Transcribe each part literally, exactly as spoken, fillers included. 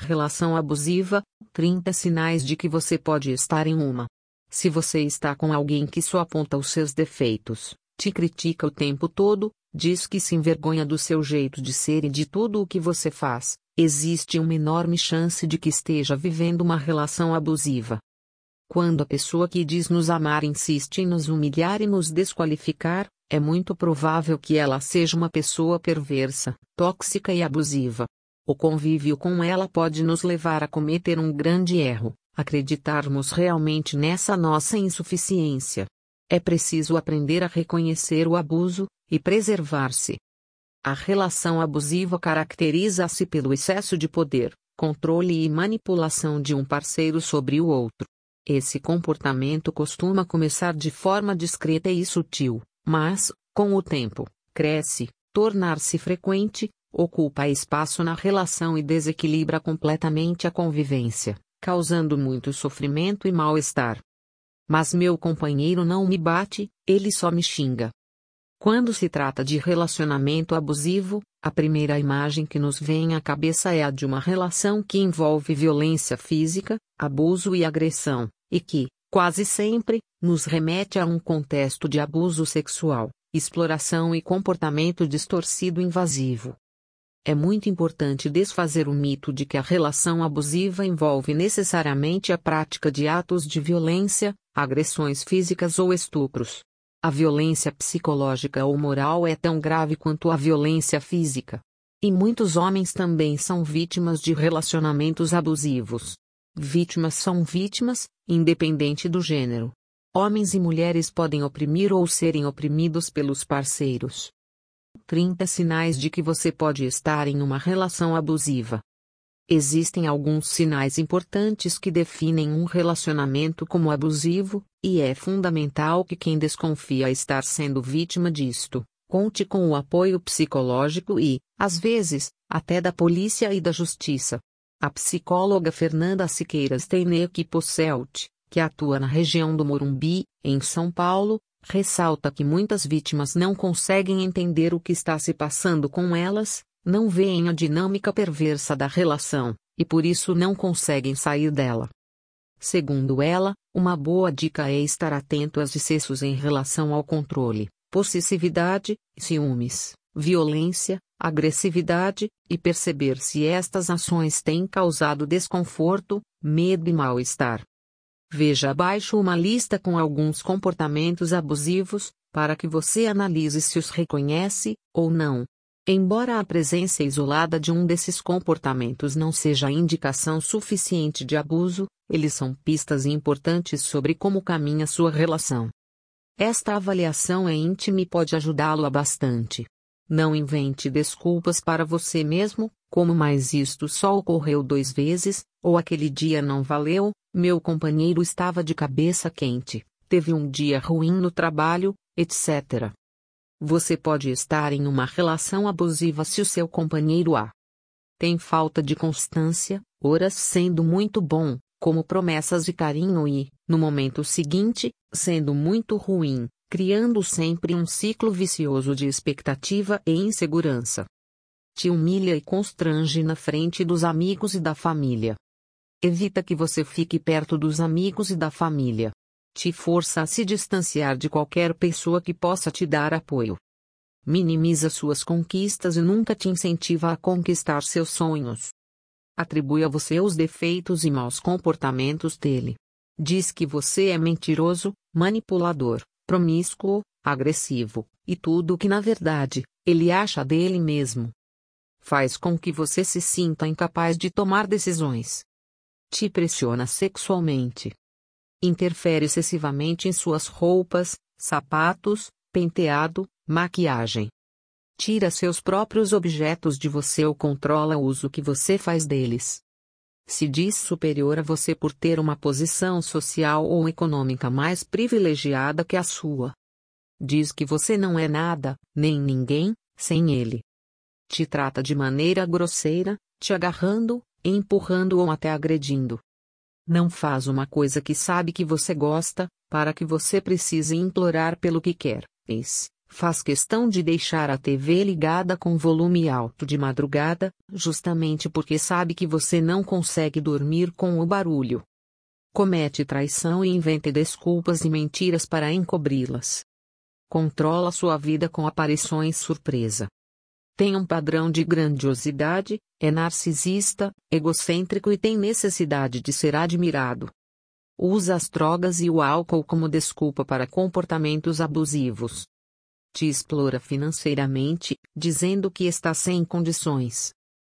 Relação abusiva, trinta sinais de que você pode estar em uma. Se você está com alguém que só aponta os seus defeitos, te critica o tempo todo, diz que se envergonha do seu jeito de ser e de tudo o que você faz, existe uma enorme chance de que esteja vivendo uma relação abusiva. Quando a pessoa que diz nos amar insiste em nos humilhar e nos desqualificar, é muito provável que ela seja uma pessoa perversa, tóxica e abusiva. O convívio com ela pode nos levar a cometer um grande erro, acreditarmos realmente nessa nossa insuficiência. É preciso aprender a reconhecer o abuso e preservar-se. A relação abusiva caracteriza-se pelo excesso de poder, controle e manipulação de um parceiro sobre o outro. Esse comportamento costuma começar de forma discreta e sutil, mas, com o tempo, cresce, tornar-se frequente, ocupa espaço na relação e desequilibra completamente a convivência, causando muito sofrimento e mal-estar. Mas meu companheiro não me bate, ele só me xinga. Quando se trata de relacionamento abusivo, a primeira imagem que nos vem à cabeça é a de uma relação que envolve violência física, abuso e agressão, e que, quase sempre, nos remete a um contexto de abuso sexual, exploração e comportamento distorcido invasivo. É muito importante desfazer o mito de que a relação abusiva envolve necessariamente a prática de atos de violência, agressões físicas ou estupros. A violência psicológica ou moral é tão grave quanto a violência física. E muitos homens também são vítimas de relacionamentos abusivos. Vítimas são vítimas, independente do gênero. Homens e mulheres podem oprimir ou serem oprimidos pelos parceiros. trinta sinais de que você pode estar em uma relação abusiva. Existem alguns sinais importantes que definem um relacionamento como abusivo, e é fundamental que quem desconfia estar sendo vítima disto, conte com o apoio psicológico e, às vezes, até da polícia e da justiça. A psicóloga Fernanda Siqueira Steinecke Posselt, que atua na região do Morumbi, em São Paulo, ressalta que muitas vítimas não conseguem entender o que está se passando com elas, não veem a dinâmica perversa da relação, e por isso não conseguem sair dela. Segundo ela, uma boa dica é estar atento aos excessos em relação ao controle, possessividade, ciúmes, violência, agressividade, e perceber se estas ações têm causado desconforto, medo e mal-estar. Veja abaixo uma lista com alguns comportamentos abusivos, para que você analise se os reconhece, ou não. Embora a presença isolada de um desses comportamentos não seja indicação suficiente de abuso, eles são pistas importantes sobre como caminha sua relação. Esta avaliação é íntima e pode ajudá-lo a bastante. Não invente desculpas para você mesmo, como mas isto só ocorreu duas vezes, ou aquele dia não valeu, meu companheiro estava de cabeça quente, teve um dia ruim no trabalho, etcétera. Você pode estar em uma relação abusiva se o seu companheiro a tem falta de constância, horas sendo muito bom, como promessas de carinho e, no momento seguinte, sendo muito ruim, criando sempre um ciclo vicioso de expectativa e insegurança. Te humilha e constrange na frente dos amigos e da família. Evita que você fique perto dos amigos e da família. Te força a se distanciar de qualquer pessoa que possa te dar apoio. Minimiza suas conquistas e nunca te incentiva a conquistar seus sonhos. Atribui a você os defeitos e maus comportamentos dele. Diz que você é mentiroso, manipulador, promíscuo, agressivo, e tudo o que na verdade, ele acha dele mesmo. Faz com que você se sinta incapaz de tomar decisões. Te pressiona sexualmente. Interfere excessivamente em suas roupas, sapatos, penteado, maquiagem. Tira seus próprios objetos de você ou controla o uso que você faz deles. Se diz superior a você por ter uma posição social ou econômica mais privilegiada que a sua. Diz que você não é nada, nem ninguém, sem ele. Te trata de maneira grosseira, te agarrando, empurrando ou até agredindo. Não faz uma coisa que sabe que você gosta, para que você precise implorar pelo que quer. Fez, Faz questão de deixar a T V ligada com volume alto de madrugada, justamente porque sabe que você não consegue dormir com o barulho. Comete traição e inventa desculpas e mentiras para encobri-las. Controla sua vida com aparições surpresa. Tem um padrão de grandiosidade, é narcisista, egocêntrico e tem necessidade de ser admirado. Usa as drogas e o álcool como desculpa para comportamentos abusivos. Te explora financeiramente, dizendo que está sem condições.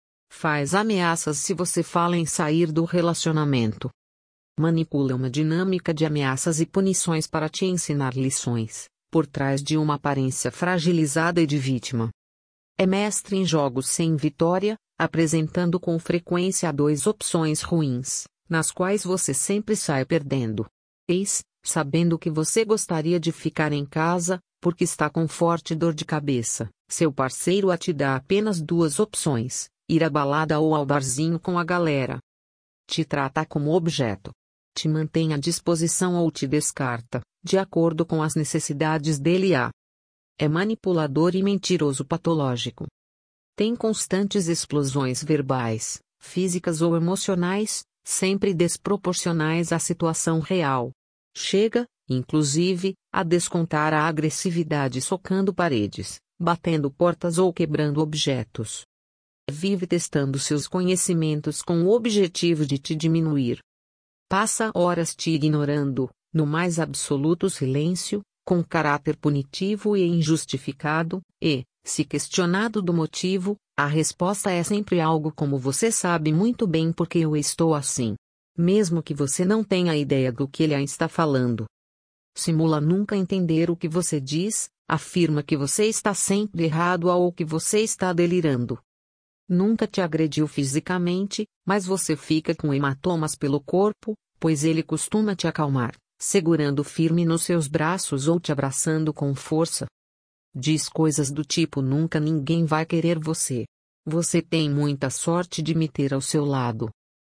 Faz ameaças se você fala em sair do relacionamento. Manipula uma dinâmica de ameaças e punições para te ensinar lições, por trás de uma aparência fragilizada e de vítima. É mestre em jogos sem vitória, apresentando com frequência duas opções ruins, nas quais você sempre sai perdendo. Eis, sabendo que você gostaria de ficar em casa, porque está com forte dor de cabeça, seu parceiro a te dá apenas duas opções, ir à balada ou ao barzinho com a galera. Te trata como objeto. Te mantém à disposição ou te descarta, de acordo com as necessidades dele. A. É manipulador e mentiroso patológico. Tem constantes explosões verbais, físicas ou emocionais, sempre desproporcionais à situação real. Chega, inclusive, a descontar a agressividade socando paredes, batendo portas ou quebrando objetos. Vive testando seus conhecimentos com o objetivo de te diminuir. Passa horas te ignorando, no mais absoluto silêncio, com caráter punitivo e injustificado, e, se questionado do motivo, a resposta é sempre algo como você sabe muito bem porque eu estou assim. Mesmo que você não tenha ideia do que ele está falando. Simula nunca entender o que você diz, afirma que você está sempre errado ou que você está delirando. Nunca te agrediu fisicamente, mas você fica com hematomas pelo corpo, pois ele costuma te acalmar, segurando firme nos seus braços ou te abraçando com força. Diz coisas do tipo: nunca ninguém vai querer você. Você tem muita sorte de me ter ao seu lado.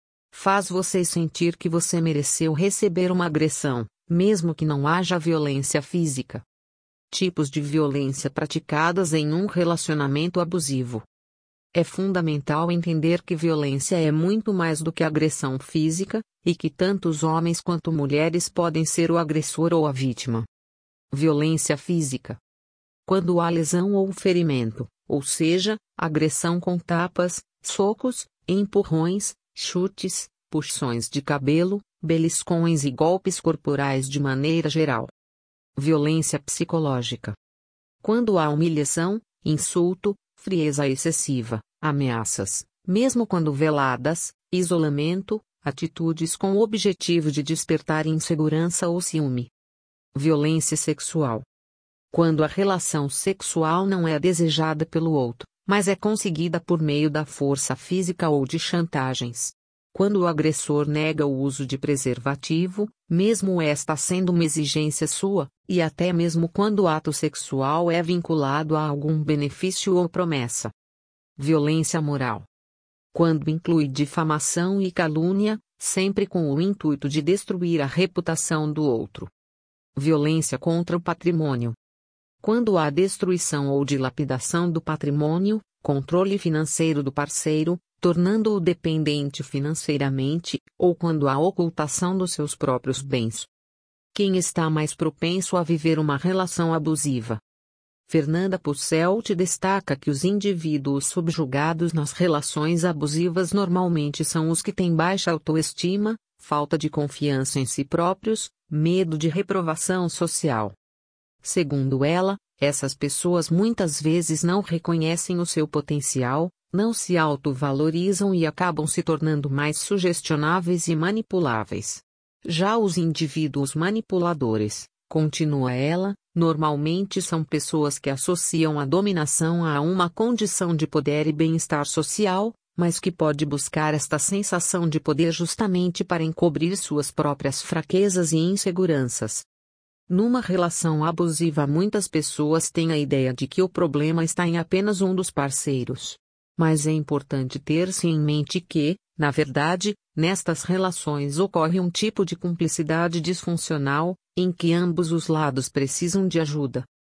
Faz você sentir que você mereceu receber uma agressão, mesmo que não haja violência física. Tipos de violência praticadas em um relacionamento abusivo. É fundamental entender que violência é muito mais do que agressão física, e que tanto os homens quanto mulheres podem ser o agressor ou a vítima. Violência física. Quando há lesão ou ferimento, ou seja, agressão com tapas, socos, empurrões, chutes, puxões de cabelo, beliscões e golpes corporais de maneira geral. Violência psicológica. Quando há humilhação, insulto, frieza excessiva, ameaças, mesmo quando veladas, isolamento, atitudes com o objetivo de despertar insegurança ou ciúme. Violência sexual. Quando a relação sexual não é desejada pelo outro, mas é conseguida por meio da força física ou de chantagens. Quando o agressor nega o uso de preservativo, mesmo esta sendo uma exigência sua, e até mesmo quando o ato sexual é vinculado a algum benefício ou promessa. Violência moral. Quando inclui difamação e calúnia, sempre com o intuito de destruir a reputação do outro. Violência contra o patrimônio. Quando há destruição ou dilapidação do patrimônio, controle financeiro do parceiro, tornando-o dependente financeiramente, ou quando há ocultação dos seus próprios bens. Quem está mais propenso a viver uma relação abusiva? Fernanda Pusselt destaca que os indivíduos subjugados nas relações abusivas normalmente são os que têm baixa autoestima, falta de confiança em si próprios, medo de reprovação social. Segundo ela, essas pessoas muitas vezes não reconhecem o seu potencial, não se autovalorizam e acabam se tornando mais sugestionáveis e manipuláveis. Já os indivíduos manipuladores, continua ela, normalmente são pessoas que associam a dominação a uma condição de poder e bem-estar social, mas que pode buscar esta sensação de poder justamente para encobrir suas próprias fraquezas e inseguranças. Numa relação abusiva, muitas pessoas têm a ideia de que o problema está em apenas um dos parceiros. Mas é importante ter-se em mente que, na verdade, nestas relações ocorre um tipo de cumplicidade disfuncional, em que ambos os lados precisam de ajuda.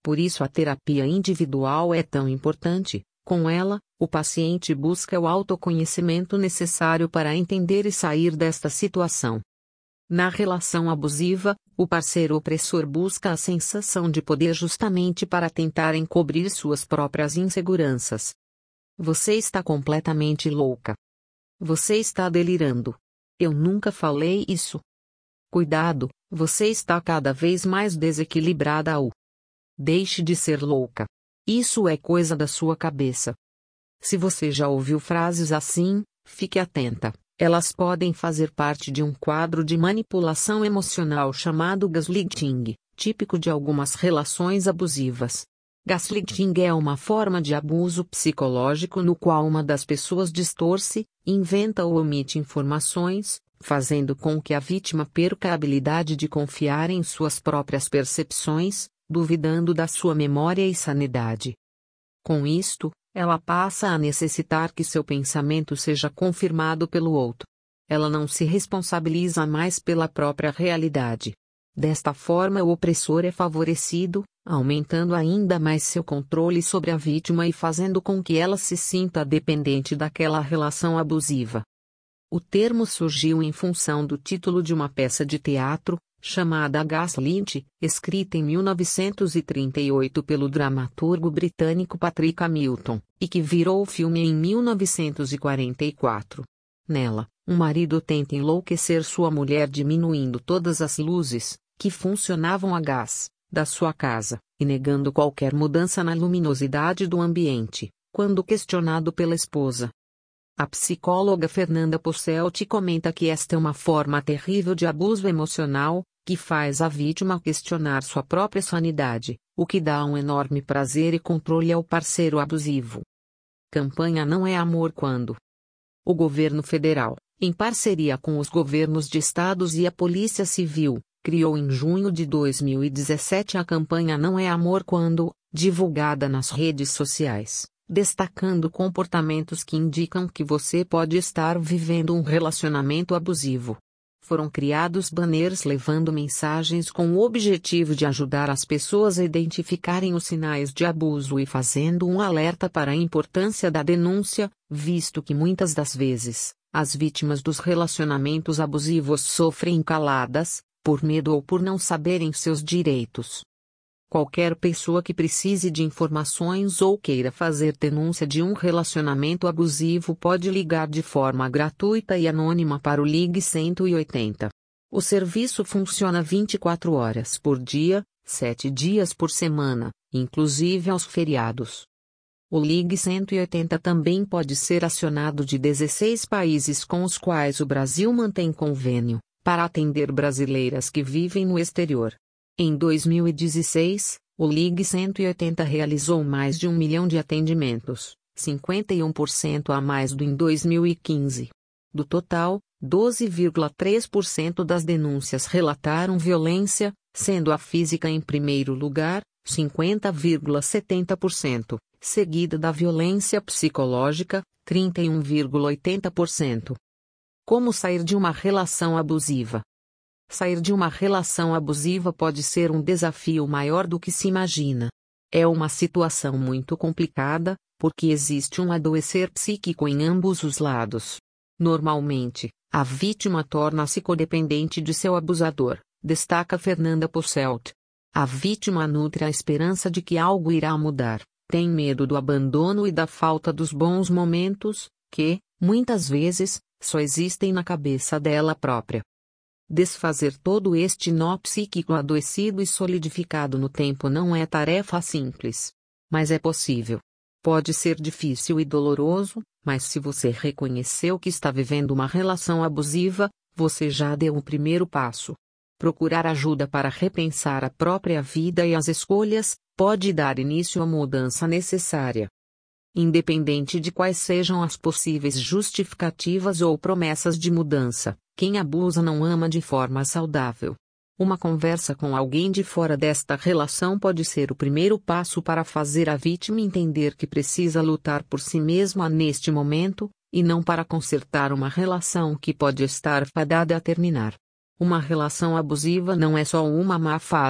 Por isso a terapia individual é tão importante. Com ela, o paciente busca o autoconhecimento necessário para entender e sair desta situação. Na relação abusiva, o parceiro opressor busca a sensação de poder justamente para tentar encobrir suas próprias inseguranças. Você está completamente louca. Você está delirando. Eu nunca falei isso. Cuidado, você está cada vez mais desequilibrada ao. Deixe de ser louca. Isso é coisa da sua cabeça. Se você já ouviu frases assim, fique atenta. Elas podem fazer parte de um quadro de manipulação emocional chamado gaslighting, típico de algumas relações abusivas. Gaslighting é uma forma de abuso psicológico no qual uma das pessoas distorce, inventa ou omite informações, fazendo com que a vítima perca a habilidade de confiar em suas próprias percepções, duvidando da sua memória e sanidade. Com isto, ela passa a necessitar que seu pensamento seja confirmado pelo outro. Ela não se responsabiliza mais pela própria realidade. Desta forma, o opressor é favorecido, aumentando ainda mais seu controle sobre a vítima e fazendo com que ela se sinta dependente daquela relação abusiva. O termo surgiu em função do título de uma peça de teatro, chamada Gaslit, escrita em mil novecentos e trinta e oito pelo dramaturgo britânico Patrick Hamilton, e que virou filme em mil novecentos e quarenta e quatro. Nela, um marido tenta enlouquecer sua mulher diminuindo todas as luzes, que funcionavam a gás, da sua casa, e negando qualquer mudança na luminosidade do ambiente, quando questionado pela esposa. A psicóloga Fernanda Posselt comenta que esta é uma forma terrível de abuso emocional, que faz a vítima questionar sua própria sanidade, o que dá um enorme prazer e controle ao parceiro abusivo. Campanha Não é Amor quando o governo federal, em parceria com os governos de estados e a Polícia Civil, criou em junho de dois mil e dezessete a campanha Não é Amor quando, divulgada nas redes sociais, destacando comportamentos que indicam que você pode estar vivendo um relacionamento abusivo. Foram criados banners levando mensagens com o objetivo de ajudar as pessoas a identificarem os sinais de abuso e fazendo um alerta para a importância da denúncia, visto que muitas das vezes, as vítimas dos relacionamentos abusivos sofrem caladas, por medo ou por não saberem seus direitos. Qualquer pessoa que precise de informações ou queira fazer denúncia de um relacionamento abusivo pode ligar de forma gratuita e anônima para o Ligue cento e oitenta. O serviço funciona vinte e quatro horas por dia, sete dias por semana, inclusive aos feriados. O Ligue cento e oitenta também pode ser acionado de dezesseis países com os quais o Brasil mantém convênio, para atender brasileiras que vivem no exterior. Em dois mil e dezesseis, o Ligue cento e oitenta realizou mais de um milhão de atendimentos, cinquenta e um por cento a mais do em dois mil e quinze. Do total, doze vírgula três por cento das denúncias relataram violência, sendo a física em primeiro lugar, cinquenta vírgula setenta por cento, seguida da violência psicológica, trinta e um vírgula oitenta por cento. Como sair de uma relação abusiva? Sair de uma relação abusiva pode ser um desafio maior do que se imagina. É uma situação muito complicada, porque existe um adoecer psíquico em ambos os lados. Normalmente, a vítima torna-se codependente de seu abusador, destaca Fernanda Posselt. A vítima nutre a esperança de que algo irá mudar, tem medo do abandono e da falta dos bons momentos, que, muitas vezes, só existem na cabeça dela própria. Desfazer todo este nó psíquico adoecido e solidificado no tempo não é tarefa simples. Mas é possível. Pode ser difícil e doloroso, mas se você reconheceu que está vivendo uma relação abusiva, você já deu o primeiro passo. Procurar ajuda para repensar a própria vida e as escolhas pode dar início à mudança necessária. Independente de quais sejam as possíveis justificativas ou promessas de mudança, quem abusa não ama de forma saudável. Uma conversa com alguém de fora desta relação pode ser o primeiro passo para fazer a vítima entender que precisa lutar por si mesma neste momento, e não para consertar uma relação que pode estar fadada a terminar. Uma relação abusiva não é só uma má fase,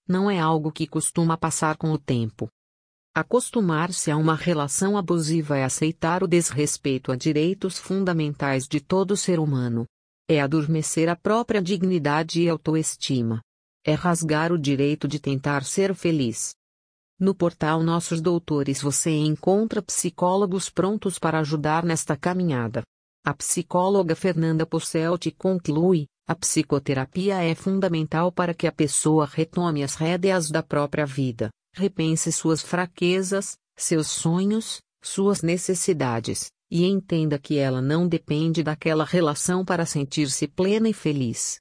não é algo que costuma passar com o tempo. Acostumar-se a uma relação abusiva é aceitar o desrespeito a direitos fundamentais de todo ser humano. É adormecer a própria dignidade e autoestima. É rasgar o direito de tentar ser feliz. No portal Nossos Doutores você encontra psicólogos prontos para ajudar nesta caminhada. A psicóloga Fernanda Posselti conclui: a psicoterapia é fundamental para que a pessoa retome as rédeas da própria vida, repense suas fraquezas, seus sonhos, suas necessidades, e entenda que ela não depende daquela relação para sentir-se plena e feliz.